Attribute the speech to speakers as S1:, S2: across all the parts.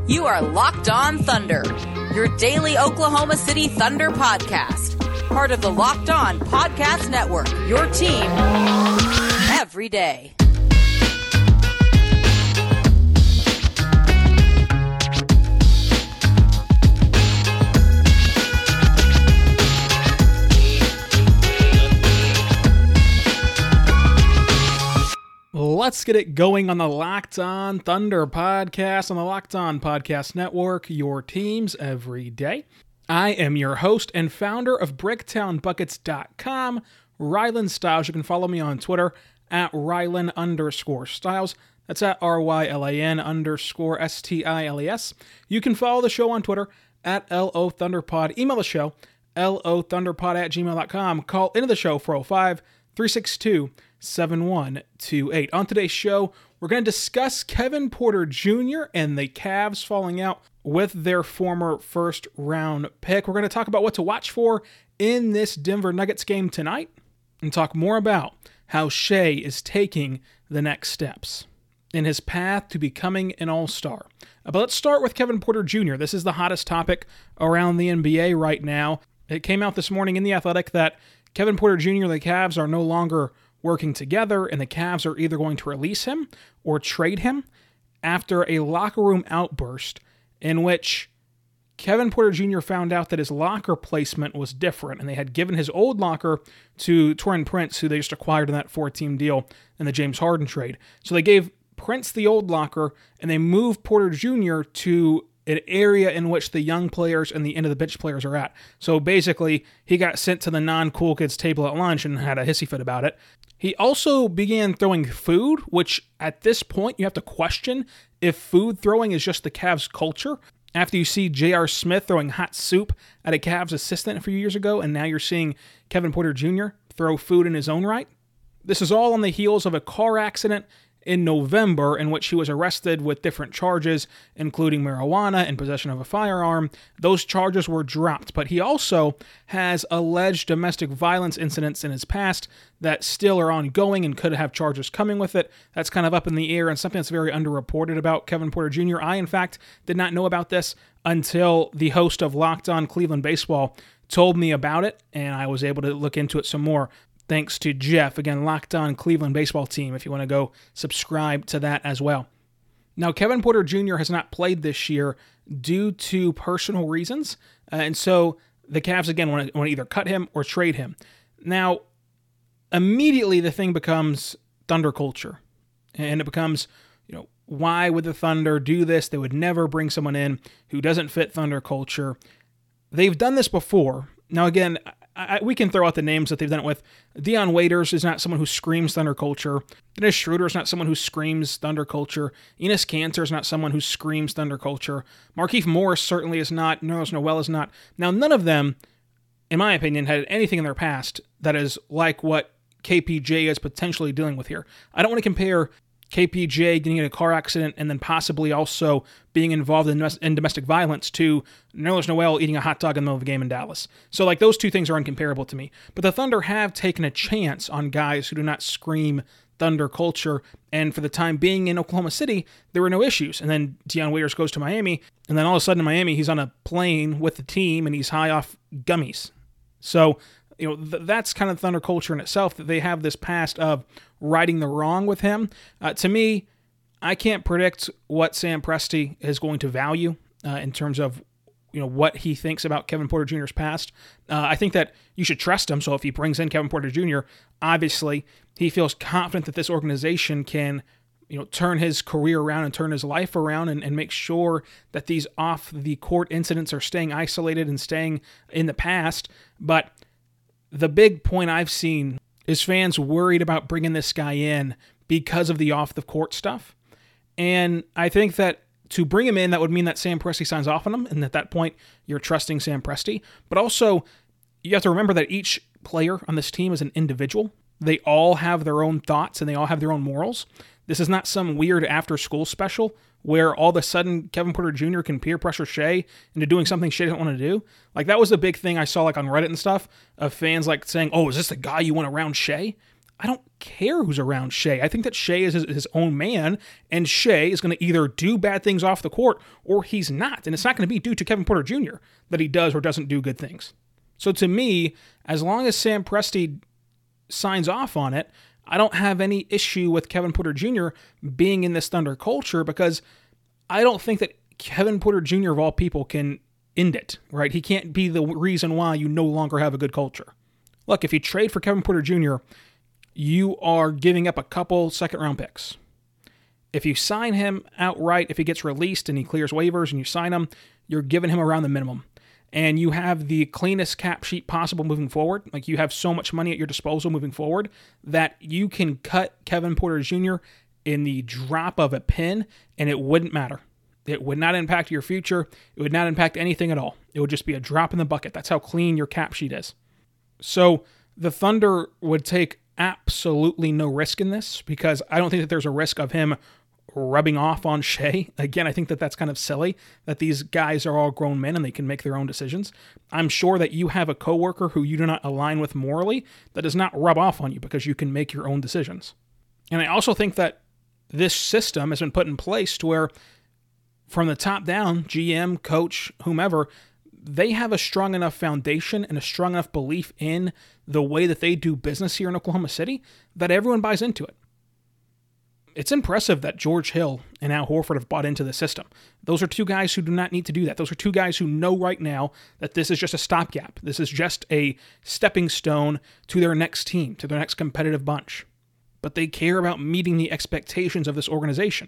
S1: You are Locked On Thunder, your daily Oklahoma City Thunder podcast. Part of the Locked On Podcast Network, your team every day.
S2: Let's get it going on the Locked On Thunder podcast on the Locked On Podcast Network, your teams every day. I am your host and founder of BricktownBuckets.com, Rylan Stiles. You can follow me on Twitter at Rylan_Stiles. That's at RYLAN_STILES. You can follow the show on Twitter at LO ThunderPod. Email the show, LOThunderPod@gmail.com. Call into the show 405-362-7128. On today's show, we're going to discuss Kevin Porter Jr. and the Cavs falling out with their former first-round pick. We're going to talk about what to watch for in this Denver Nuggets game tonight and talk more about how Shai is taking the next steps in his path to becoming an all-star. But let's start with Kevin Porter Jr. This is the hottest topic around the NBA right now. It came out this morning in The Athletic that Kevin Porter Jr. and the Cavs are no longer working together, and the Cavs are either going to release him or trade him after a locker room outburst in which Kevin Porter Jr. found out that his locker placement was different, and they had given his old locker to Taurean Prince, who they just acquired in that 4-team deal in the James Harden trade. So they gave Prince the old locker, and they moved Porter Jr. to an area in which the young players and the end-of-the-bench players are at. So basically, he got sent to the non-cool kids table at lunch and had a hissy fit about it. He also began throwing food, which at this point you have to question if food throwing is just the Cavs culture. After you see J.R. Smith throwing hot soup at a Cavs assistant a few years ago, and now you're seeing Kevin Porter Jr. throw food in his own right. This is all on the heels of a car accident in November, in which he was arrested with different charges, including marijuana and possession of a firearm. Those charges were dropped, but he also has alleged domestic violence incidents in his past that still are ongoing and could have charges coming with it. That's kind of up in the air and something that's very underreported about Kevin Porter Jr. I, in fact, did not know about this until the host of Locked On Cleveland Baseball told me about it, and I was able to look into it some more. Thanks to Jeff, again, Locked On Cleveland Baseball Team, if you want to go subscribe to that as well. Now, Kevin Porter Jr. has not played this year due to personal reasons, and so the Cavs, again, want to either cut him or trade him. Now, immediately the thing becomes Thunder culture, and it becomes, why would the Thunder do this? They would never bring someone in who doesn't fit Thunder culture. They've done this before. Now, again, we can throw out the names that they've done it with. Dion Waiters is not someone who screams Thunder culture. Dennis Schroeder is not someone who screams Thunder culture. Enes Kanter is not someone who screams Thunder culture. Markieff Morris certainly is not. Nerlens Noel is not. Now, none of them, in my opinion, had anything in their past that is like what KPJ is potentially dealing with here. I don't want to compare KPJ getting in a car accident and then possibly also being involved in domestic violence to Nerlens Noel eating a hot dog in the middle of a game in Dallas. So those two things are incomparable to me. But the Thunder have taken a chance on guys who do not scream Thunder culture, and for the time being in Oklahoma City, there were no issues. And then Dion Waiters goes to Miami, and then all of a sudden in Miami, he's on a plane with the team and he's high off gummies. So that's kind of Thunder culture in itself, that they have this past of righting the wrong with him. To me, I can't predict what Sam Presti is going to value in terms of what he thinks about Kevin Porter Jr.'s past. I think that you should trust him. So if he brings in Kevin Porter Jr., obviously he feels confident that this organization can turn his career around and turn his life around and make sure that these off-the-court incidents are staying isolated and staying in the past. But the big point I've seen is fans worried about bringing this guy in because of the off-the-court stuff. And I think that to bring him in, that would mean that Sam Presti signs off on him, and at that point, you're trusting Sam Presti. But also, you have to remember that each player on this team is an individual. They all have their own thoughts, and they all have their own morals. This is not some weird after-school special where all of a sudden Kevin Porter Jr. can peer pressure Shai into doing something Shai doesn't want to do. That was the big thing I saw on Reddit and stuff of fans saying, oh, is this the guy you want around Shai? I don't care who's around Shai. I think that Shai is his own man, and Shai is going to either do bad things off the court or he's not. And it's not going to be due to Kevin Porter Jr. that he does or doesn't do good things. So to me, as long as Sam Presti signs off on it, I don't have any issue with Kevin Porter Jr. being in this Thunder culture, because I don't think that Kevin Porter Jr. of all people can end it, right? He can't be the reason why you no longer have a good culture. Look, if you trade for Kevin Porter Jr., you are giving up a couple second-round picks. If you sign him outright, if he gets released and he clears waivers and you sign him, you're giving him around the minimum. And you have the cleanest cap sheet possible moving forward. Like, you have so much money at your disposal moving forward that you can cut Kevin Porter Jr. in the drop of a pin, and it wouldn't matter. It would not impact your future. It would not impact anything at all. It would just be a drop in the bucket. That's how clean your cap sheet is. So the Thunder would take absolutely no risk in this, because I don't think that there's a risk of him rubbing off on Shai. Again, I think that that's kind of silly, that these guys are all grown men and they can make their own decisions. I'm sure that you have a coworker who you do not align with morally that does not rub off on you, because you can make your own decisions. And I also think that this system has been put in place to where, from the top down, GM, coach, whomever, they have a strong enough foundation and a strong enough belief in the way that they do business here in Oklahoma City that everyone buys into it. It's impressive that George Hill and Al Horford have bought into the system. Those are two guys who do not need to do that. Those are two guys who know right now that this is just a stopgap. This is just a stepping stone to their next team, to their next competitive bunch. But they care about meeting the expectations of this organization.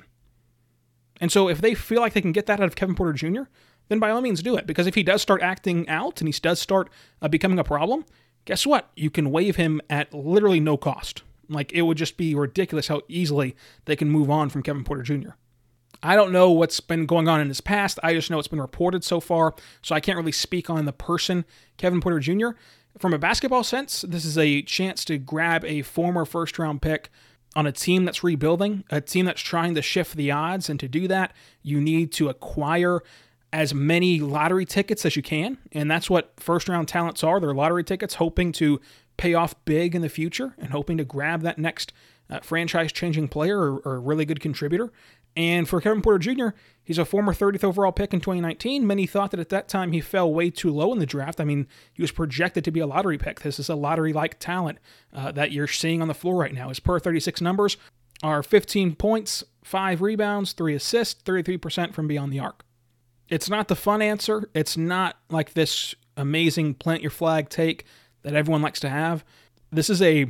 S2: And so if they feel like they can get that out of Kevin Porter Jr., then by all means do it. Because if he does start acting out and he does start becoming a problem, guess what? You can waive him at literally no cost. Like, it would just be ridiculous how easily they can move on from Kevin Porter Jr. I don't know what's been going on in his past. I just know it's been reported so far, so I can't really speak on the person, Kevin Porter Jr. From a basketball sense, this is a chance to grab a former first-round pick on a team that's rebuilding, a team that's trying to shift the odds, and to do that, you need to acquire as many lottery tickets as you can, and that's what first-round talents are. They're lottery tickets, hoping to pay off big in the future and hoping to grab that next franchise-changing player or really good contributor. And for Kevin Porter Jr., he's a former 30th overall pick in 2019. Many thought that at that time he fell way too low in the draft. I mean, he was projected to be a lottery pick. This is a lottery-like talent that you're seeing on the floor right now. His per 36 numbers are 15 points, 5 rebounds, 3 assists, 33% from beyond the arc. It's not the fun answer. It's not like this amazing plant your flag take that everyone likes to have. This is a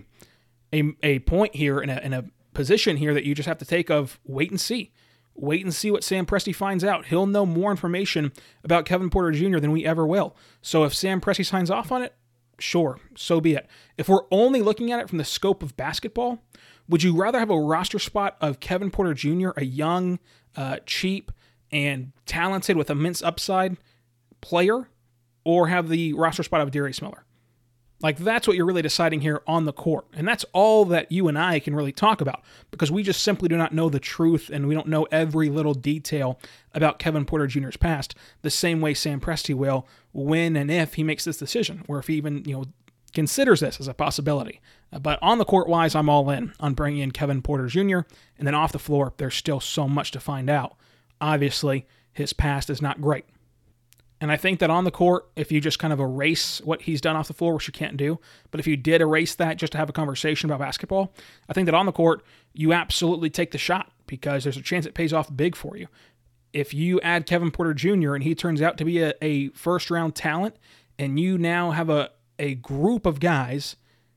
S2: point here in a position here that you just have to take of wait and see. Wait and see what Sam Presti finds out. He'll know more information about Kevin Porter Jr. than we ever will. So if Sam Presti signs off on it, sure, so be it. If we're only looking at it from the scope of basketball, would you rather have a roster spot of Kevin Porter Jr., a young, cheap, and talented with immense upside player, or have the roster spot of Darius Miller? Like, that's what you're really deciding here on the court. And that's all that you and I can really talk about, because we just simply do not know the truth, and we don't know every little detail about Kevin Porter Jr.'s past the same way Sam Presti will when and if he makes this decision, or if he even, considers this as a possibility. But on the court-wise, I'm all in on bringing in Kevin Porter Jr., and then off the floor, there's still so much to find out. Obviously, his past is not great. And I think that on the court, if you just kind of erase what he's done off the floor, which you can't do, but if you did erase that just to have a conversation about basketball, I think that on the court, you absolutely take the shot, because there's a chance it pays off big for you. If you add Kevin Porter Jr. and he turns out to be a first-round talent, and you now have a group of guys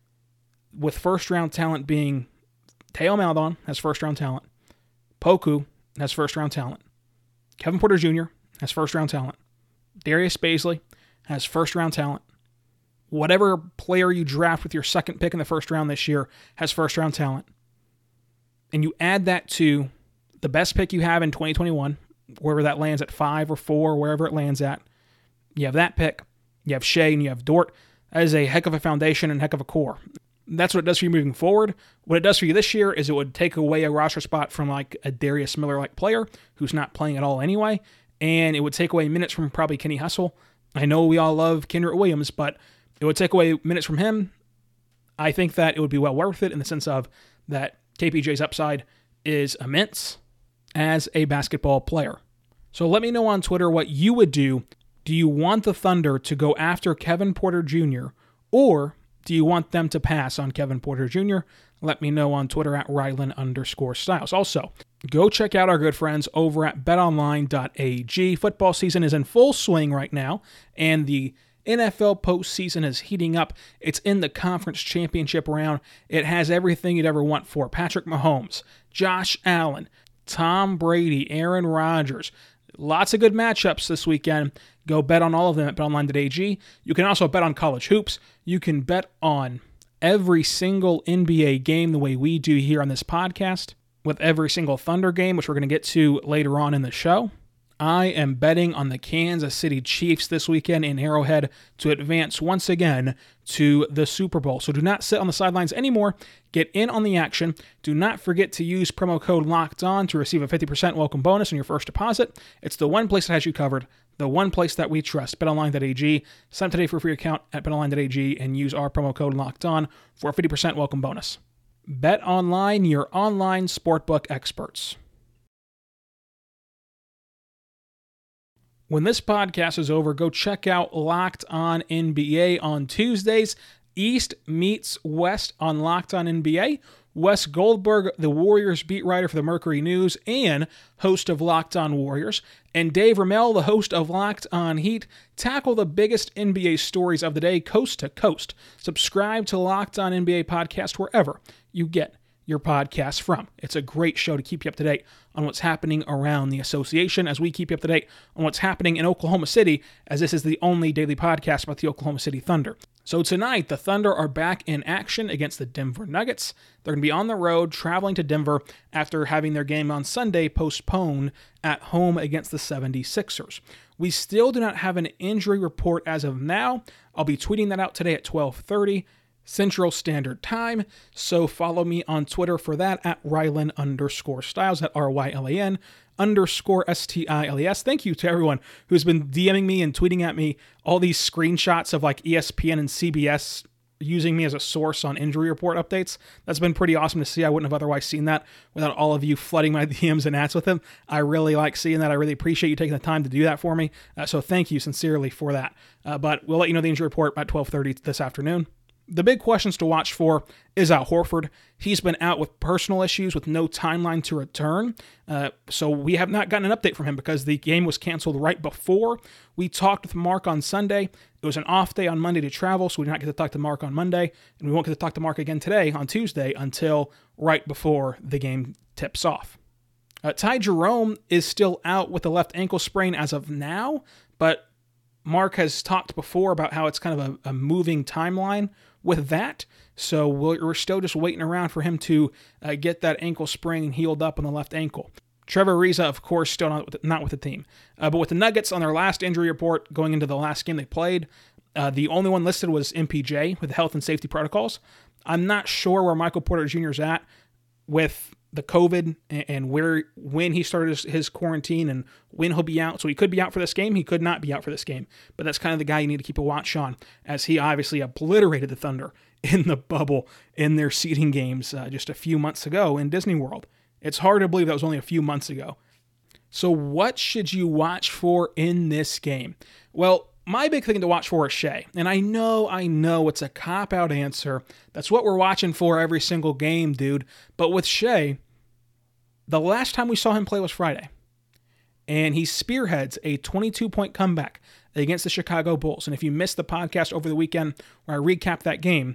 S2: with first-round talent being Theo Maledon has first-round talent, Poku has first-round talent, Kevin Porter Jr. has first-round talent, Darius Bazley has first-round talent. Whatever player you draft with your second pick in the first round this year has first-round talent. And you add that to the best pick you have in 2021, wherever that lands at 5 or 4, wherever it lands at. You have that pick. You have Shai and you have Dort. That is a heck of a foundation and heck of a core. That's what it does for you moving forward. What it does for you this year is it would take away a roster spot from like a Darius Miller-like player who's not playing at all anyway, and it would take away minutes from probably Kenny Hustle. I know we all love Kenrich Williams, but it would take away minutes from him. I think that it would be well worth it in the sense of that KPJ's upside is immense as a basketball player. So let me know on Twitter what you would do. Do you want the Thunder to go after Kevin Porter Jr., or do you want them to pass on Kevin Porter Jr.? Let me know on Twitter at Rylan_Styles. Also, go check out our good friends over at betonline.ag. Football season is in full swing right now, and the NFL postseason is heating up. It's in the conference championship round. It has everything you'd ever want for Patrick Mahomes, Josh Allen, Tom Brady, Aaron Rodgers. Lots of good matchups this weekend. Go bet on all of them at betonline.ag. You can also bet on college hoops. You can bet on every single NBA game the way we do here on this podcast, with every single Thunder game, which we're going to get to later on in the show. I am betting on the Kansas City Chiefs this weekend in Arrowhead to advance once again to the Super Bowl. So do not sit on the sidelines anymore. Get in on the action. Do not forget to use promo code LOCKEDON to receive a 50% welcome bonus on your first deposit. It's the one place that has you covered, the one place that we trust, betonline.ag. Sign up today for a free account at betonline.ag and use our promo code LOCKEDON for a 50% welcome bonus. Bet Online, your online sportbook experts. When this podcast is over, go check out Locked On NBA on Tuesdays. East meets West on Locked On NBA. Wes Goldberg, the Warriors beat writer for the Mercury News and host of Locked On Warriors, and Dave Ramel, the host of Locked On Heat, tackle the biggest NBA stories of the day coast to coast. Subscribe to Locked On NBA podcast wherever you get your podcast from. It's a great show to keep you up to date on what's happening around the association, as we keep you up to date on what's happening in Oklahoma City, as this is the only daily podcast about the Oklahoma City Thunder. So tonight, the Thunder are back in action against the Denver Nuggets. They're going to be on the road, traveling to Denver after having their game on Sunday postponed at home against the 76ers. We still do not have an injury report as of now. I'll be tweeting that out today at 12:30 Central Standard Time, so follow me on Twitter for that at Rylan_Styles, at RYLAN_STILES. Thank you to everyone who's been DMing me and tweeting at me all these screenshots of like ESPN and CBS using me as a source on injury report updates. That's been pretty awesome to see. I wouldn't have otherwise seen that without all of you flooding my DMs and ads with them. I really like seeing that. I really appreciate you taking the time to do that for me. So thank you sincerely for that. But we'll let you know the injury report by 12:30 this afternoon. The big questions to watch for is Al Horford. He's been out with personal issues with no timeline to return. So we have not gotten an update from him because the game was canceled right before. We talked with Mark on Sunday. It was an off day on Monday to travel, so we did not get to talk to Mark on Monday. And we won't get to talk to Mark again today on Tuesday until right before the game tips off. Ty Jerome is still out with the left ankle sprain as of now, but Mark has talked before about how it's kind of a moving timeline with that, so we're still just waiting around for him to get that ankle sprain healed up on the left ankle. Trevor Ariza, of course, still not with the team. But with the Nuggets on their last injury report going into the last game they played, the only one listed was MPJ with health and safety protocols. I'm not sure where Michael Porter Jr. is at with the COVID and when he started his quarantine and when he'll be out. So he could be out for this game. He could not be out for this game. But that's kind of the guy you need to keep a watch on, as he obviously obliterated the Thunder in the bubble in their seeding games just a few months ago in Disney World. It's hard to believe that was only a few months ago. So what should you watch for in this game? Well, my big thing to watch for is Shai. And I know it's a cop-out answer. That's what we're watching for every single game, dude. But with Shai, the last time we saw him play was Friday. And he spearheads a 22-point comeback against the Chicago Bulls. And if you missed the podcast over the weekend where I recapped that game,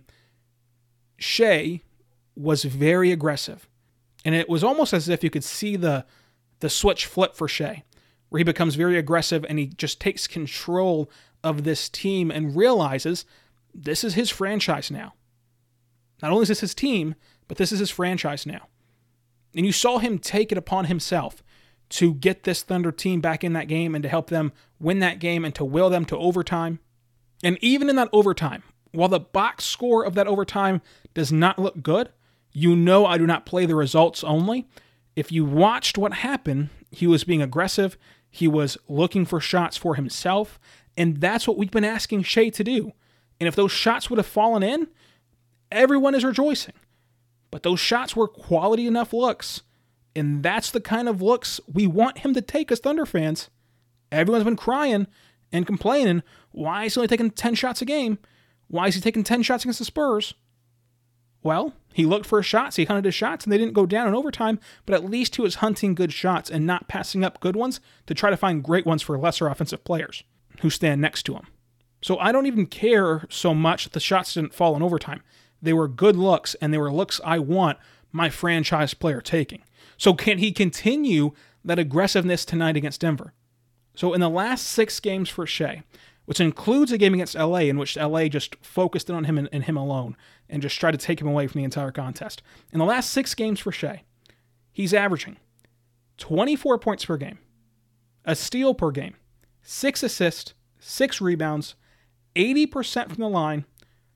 S2: Shai was very aggressive. And it was almost as if you could see the switch flip for Shai, where he becomes very aggressive and he just takes control of this team and realizes this is his franchise now. Not only is this his team, but this is his franchise now. And you saw him take it upon himself to get this Thunder team back in that game and to help them win that game and to will them to overtime. And even in that overtime, while the box score of that overtime does not look good, you know I do not play the results only. If you watched what happened, he was being aggressive. He was looking for shots for himself. And that's what we've been asking Shai to do. And if those shots would have fallen in, everyone is rejoicing. But those shots were quality enough looks. And that's the kind of looks we want him to take as Thunder fans. Everyone's been crying and complaining, why is he only taking 10 shots a game? Why is he taking 10 shots against the Spurs? Well, he looked for shots, he hunted his shots, and they didn't go down in overtime, but at least he was hunting good shots and not passing up good ones to try to find great ones for lesser offensive players who stand next to him. So I don't even care so much that the shots didn't fall in overtime. They were good looks, and they were looks I want my franchise player taking. So can he continue that aggressiveness tonight against Denver? So in the last 6 games for Shai, which includes a game against LA in which LA just focused in on him and him alone and just tried to take him away from the entire contest. In the last 6 games for Shai, he's averaging 24 points per game, a steal per game, 6 assists, 6 rebounds, 80% from the line,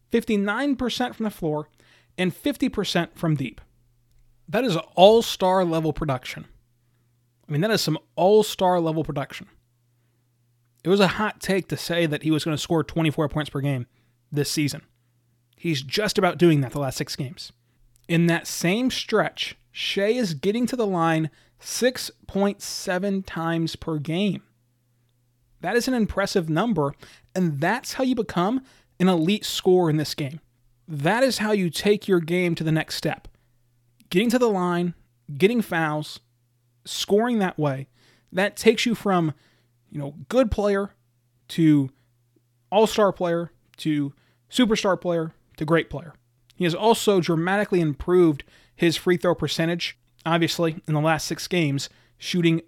S2: 59% from the floor, and 50% from deep. That is all-star level production. I mean, that is some all-star level production. It was a hot take to say that he was going to score 24 points per game this season. He's just about doing that the last 6 games. In that same stretch, Shai is getting to the line 6.7 times per game. That is an impressive number, and that's how you become an elite scorer in this game. That is how you take your game to the next step. Getting to the line, getting fouls, scoring that way, that takes you from good player to all-star player to superstar player to great player. He has also dramatically improved his free throw percentage, obviously, in the last 6 games, shooting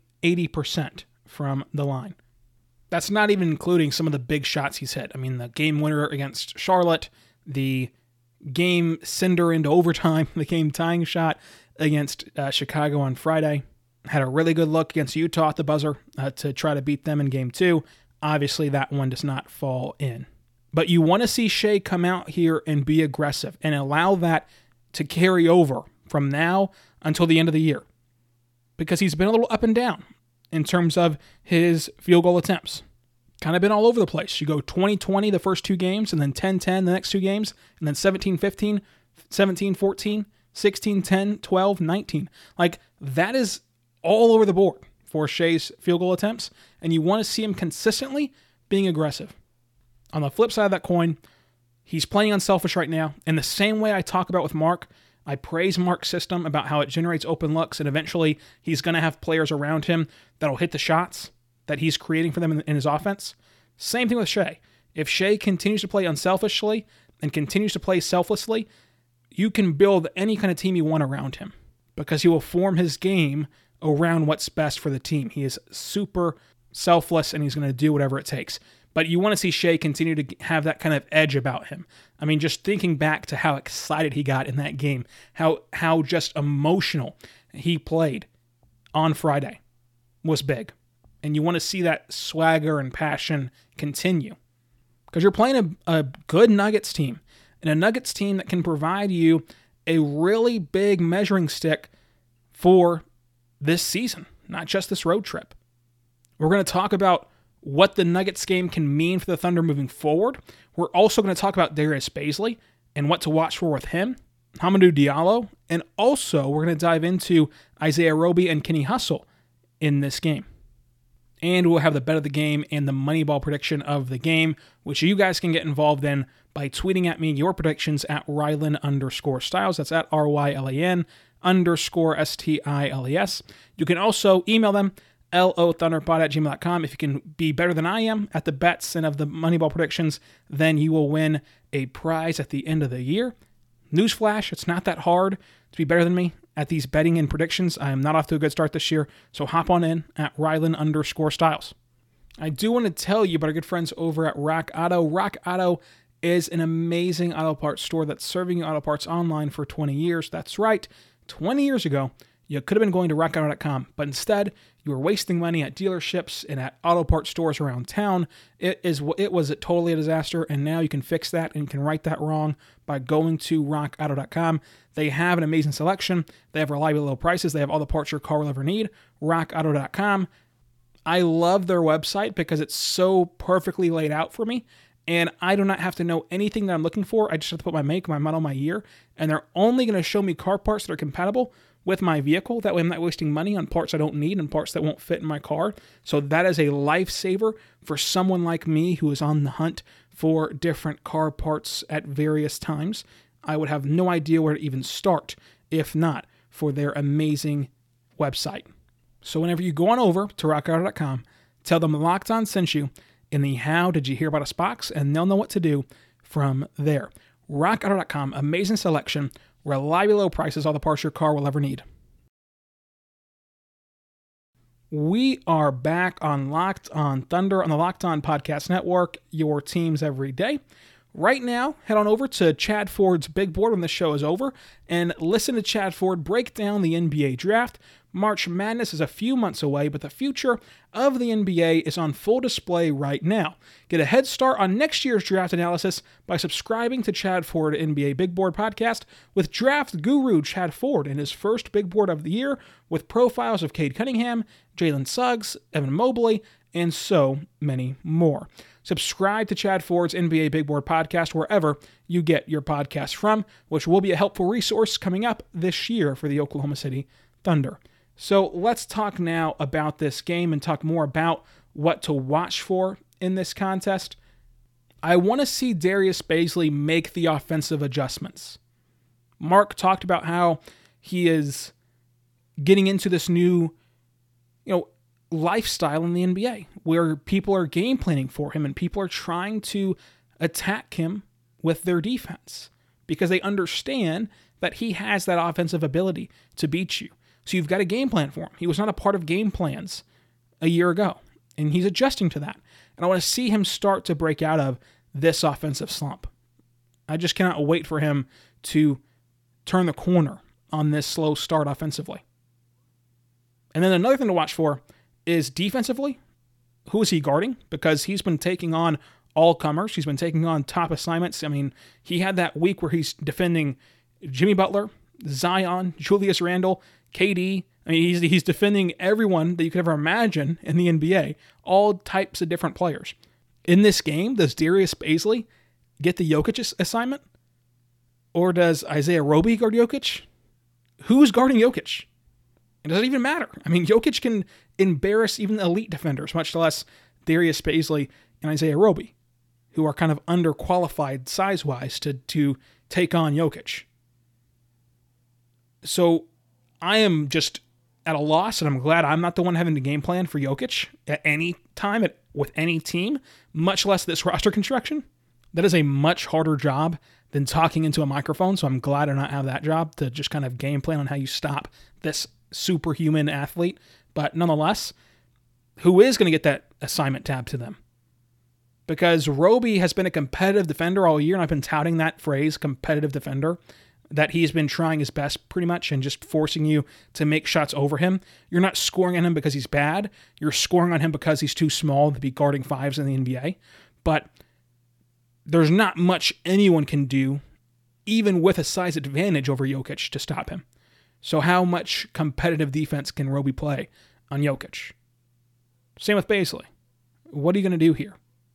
S2: 80% from the line. That's not even including some of the big shots he's hit. I mean, the game winner against Charlotte, the game sender into overtime, the game tying shot against Chicago on Friday. Had a really good look against Utah at the buzzer to try to beat them in Game 2. Obviously, that one does not fall in. But you want to see Shai come out here and be aggressive and allow that to carry over from now until the end of the year. Because he's been a little up and down in terms of his field goal attempts. Kind of been all over the place. You go 20-20 the first 2 games, and then 10-10 the next 2 games, and then 17-15, 17-14, 16-10, 12-19. Like, that is all over the board for Shai's field goal attempts, and you want to see him consistently being aggressive. On the flip side of that coin, he's playing unselfish right now. In the same way I talk about with Mark, I praise Mark's system about how it generates open looks, and eventually he's going to have players around him that'll hit the shots that he's creating for them in his offense. Same thing with Shai. If Shai continues to play unselfishly and continues to play selflessly, you can build any kind of team you want around him because he will form his game around what's best for the team. He is super selfless, and he's going to do whatever it takes. But you want to see Shai continue to have that kind of edge about him. I mean, just thinking back to how excited he got in that game, how just emotional he played on Friday was big. And you want to see that swagger and passion continue. Because you're playing a good Nuggets team, and a Nuggets team that can provide you a really big measuring stick for this season, not just this road trip. We're going to talk about what the Nuggets game can mean for the Thunder moving forward. We're also going to talk about Darius Bazley and what to watch for with him, Hamidou Diallo, and also we're going to dive into Isaiah Roby and Kenny Hustle in this game. And we'll have the bet of the game and the Moneyball prediction of the game, which you guys can get involved in by tweeting at me your predictions at Rylan_Styles. That's at RYLAN_STILES. You can also email them, lothunderpod@gmail.com. If you can be better than I am at the bets and of the Moneyball predictions, then you will win a prize at the end of the year. Newsflash, it's not that hard to be better than me at these betting and predictions. I am not off to a good start this year, so hop on in at Rylan_Styles. I do want to tell you about our good friends over at Rock Auto. Rock Auto is an amazing auto parts store that's serving you auto parts online for 20 years. That's right, 20 years ago, you could have been going to rockauto.com, but instead, you were wasting money at dealerships and at auto parts stores around town. It was totally a disaster, and now you can fix that and can right that wrong by going to rockauto.com. They have an amazing selection. They have reliable low prices. They have all the parts your car will ever need. rockauto.com. I love their website because it's so perfectly laid out for me, and I do not have to know anything that I'm looking for. I just have to put my make, my model, my year, and they're only going to show me car parts that are compatible with my vehicle. That way I'm not wasting money on parts I don't need and parts that won't fit in my car. So that is a lifesaver for someone like me who is on the hunt for different car parts at various times. I would have no idea where to even start if not for their amazing website. So whenever you go on over to rockauto.com, tell them Locked On sent you in the How Did You Hear About Us box, and they'll know what to do from there. rockauto.com, amazing selection, reliably low prices, all the parts your car will ever need. We are back on Locked On Thunder on the Locked On Podcast Network, your teams every day. Right now, head on over to Chad Ford's Big Board when the show is over and listen to Chad Ford break down the NBA draft. March Madness is a few months away, but the future of the NBA is on full display right now. Get a head start on next year's draft analysis by subscribing to Chad Ford NBA Big Board podcast with draft guru Chad Ford in his first Big Board of the year with profiles of Cade Cunningham, Jalen Suggs, Evan Mobley, and so many more. Subscribe to Chad Ford's NBA Big Board podcast wherever you get your podcast from, which will be a helpful resource coming up this year for the Oklahoma City Thunder. So let's talk now about this game and talk more about what to watch for in this contest. I want to see Darius Bazley make the offensive adjustments. Mark talked about how he is getting into this new, lifestyle in the NBA where people are game planning for him and people are trying to attack him with their defense because they understand that he has that offensive ability to beat you. So you've got a game plan for him. He was not a part of game plans a year ago, and he's adjusting to that. And I want to see him start to break out of this offensive slump. I just cannot wait for him to turn the corner on this slow start offensively. And then another thing to watch for is defensively, who is he guarding? Because he's been taking on all comers. He's been taking on top assignments. I mean, he had that week where he's defending Jimmy Butler, Zion, Julius Randle, KD. I mean, he's defending everyone that you could ever imagine in the NBA, all types of different players. In this game, does Darius Bazley get the Jokic assignment? Or does Isaiah Roby guard Jokic? Who's guarding Jokic? It doesn't even matter. I mean, Jokic can embarrass even elite defenders, much less Darius Bazley and Isaiah Roby, who are kind of underqualified size-wise to take on Jokic. So I am just at a loss, and I'm glad I'm not the one having the game plan for Jokic at any time with any team, much less this roster construction. That is a much harder job than talking into a microphone, so I'm glad I not have that job to just kind of game plan on how you stop this superhuman athlete. But nonetheless, who is going to get that assignment tab to them? Because Roby has been a competitive defender all year, and I've been touting that phrase, competitive defender, that he's been trying his best pretty much and just forcing you to make shots over him. You're not scoring on him because he's bad. You're scoring on him because he's too small to be guarding fives in the NBA. But there's not much anyone can do, even with a size advantage over Jokic, to stop him. So how much competitive defense can Roby play on Jokic? Same with Bazley. What are you going to do here?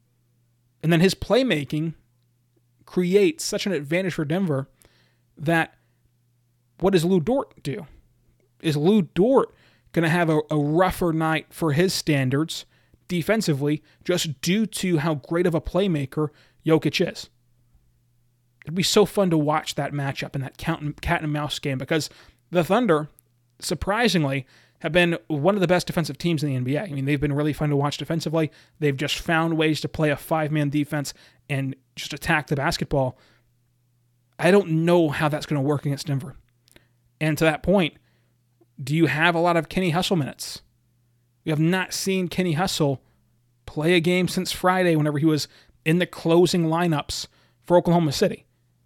S2: And then his playmaking creates such an advantage for Denver that what does Lou Dort do? Is Lou Dort going to have a rougher night for his standards defensively just due to how great of a playmaker Jokic is? It'd be so fun to watch that matchup in that cat and mouse game because the Thunder, surprisingly, have been one of the best defensive teams in the NBA. I mean, they've been really fun to watch defensively. They've just found ways to play a five-man defense and just attack the basketball. I don't know how that's going to work against Denver. And to that point, do you have a lot of Kenny Hustle minutes? We have not seen Kenny Hustle play a game since Friday whenever he was in the closing lineups for Oklahoma City.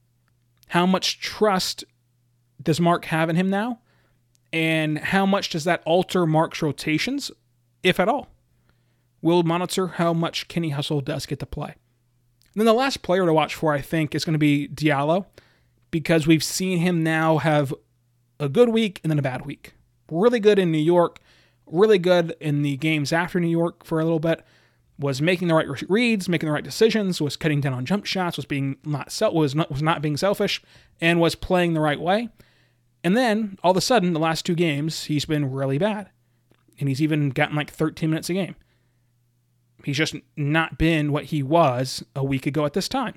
S2: How much trust does Mark have in him now? And how much does that alter Mark's rotations, if at all? We'll monitor how much Kenny Hustle does get to play. And then the last player to watch for, I think, is going to be Diallo, because we've seen him now have a good week and then a bad week. Really good in New York, really good in the games after New York for a little bit. was making the right reads, making the right decisions, was cutting down on jump shots, was not being selfish, and was playing the right way. And then, all of a sudden, the last 2 games, he's been really bad. And he's even gotten like 13 minutes a game. He's just not been what he was a week ago at this time.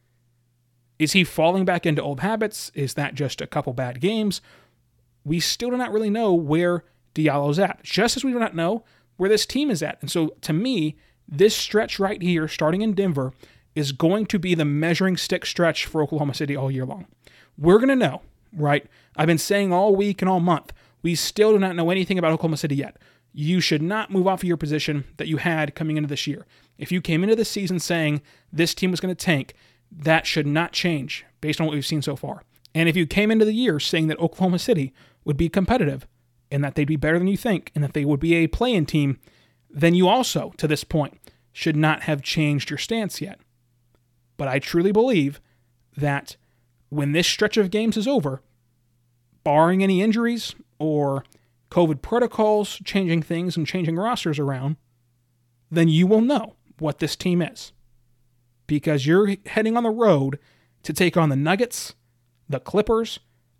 S2: Is he falling back into old habits? Is that just a couple bad games? We still do not really know where Diallo's at, just as we do not know where this team is at. And so, to me, this stretch right here, starting in Denver, is going to be the measuring stick stretch for Oklahoma City all year long. We're going to know, right? I've been saying all week and all month, we still do not know anything about Oklahoma City yet. You should not move off of your position that you had coming into this year. If you came into this season saying this team was going to tank, that should not change based on what we've seen so far. And if you came into the year saying that Oklahoma City would be competitive and that they'd be better than you think and that they would be a play-in team, then you also, to this point, should not have changed your stance yet. But I truly believe that when this stretch of games is over, barring any injuries or COVID protocols changing things and changing rosters around, then you will know what this team is. Because you're heading on the road to take on the Nuggets, the Clippers,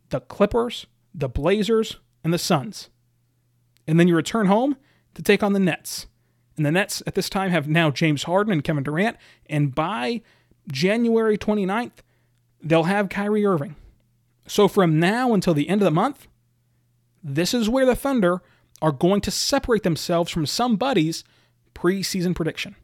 S2: the Blazers, and the Suns. And then you return home to take on the Nets. And the Nets at this time have now James Harden and Kevin Durant. And by January 29th, they'll have Kyrie Irving. So from now until the end of the month, this is where the Thunder are going to separate themselves from somebody's preseason prediction.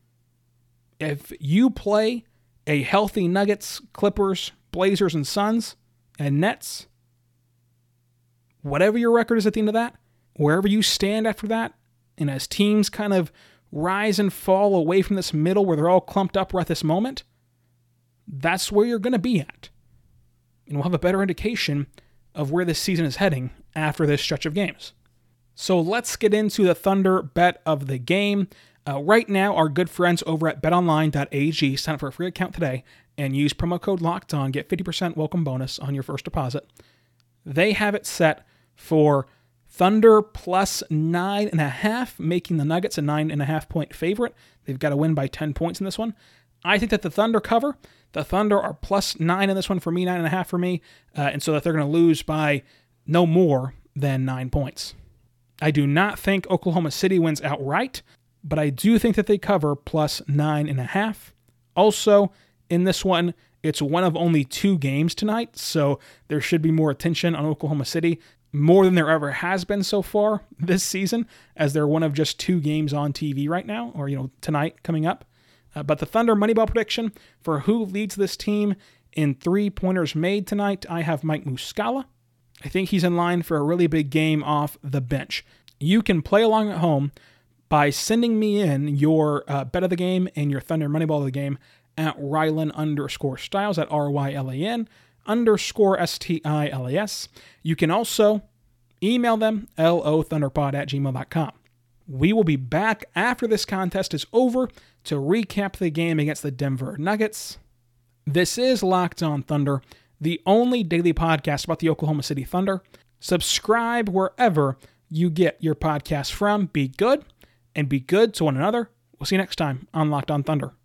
S2: If you play a healthy Nuggets, Clippers, Blazers, and Suns, and Nets, whatever your record is at the end of that, wherever you stand after that, and as teams kind of rise and fall away from this middle where they're all clumped up right at this moment, that's where you're going to be at. And we'll have a better indication of where this season is heading after this stretch of games. So let's get into the Thunder bet of the game. Right now, our good friends over at betonline.ag, sign up for a free account today and use promo code LOCKEDON, get 50% welcome bonus on your first deposit. They have it set for Thunder plus 9.5, making the Nuggets a 9.5 point favorite. They've got to win by 10 points in this one. I think that the Thunder cover. The Thunder are plus 9 in this one for me, 9.5 for me, and so that they're going to lose by no more than 9 points. I do not think Oklahoma City wins outright, but I do think that they cover plus 9.5. Also, in this one, it's one of only 2 games tonight, so there should be more attention on Oklahoma City, more than there ever has been so far this season, as they're one of just 2 games on TV right now, or tonight coming up. But the Thunder Moneyball prediction for who leads this team in 3-pointers made tonight, I have Mike Muscala. I think he's in line for a really big game off the bench. You can play along at home by sending me in your bet of the game and your Thunder Moneyball of the game at Rylan_Stiles, at RYLAN_STILAS. You can also email them, lothunderpod@gmail.com. We will be back after this contest is over to recap the game against the Denver Nuggets. This is Locked On Thunder, the only daily podcast about the Oklahoma City Thunder. Subscribe wherever you get your podcast from. Be good, and be good to one another. We'll see you next time on Locked On Thunder.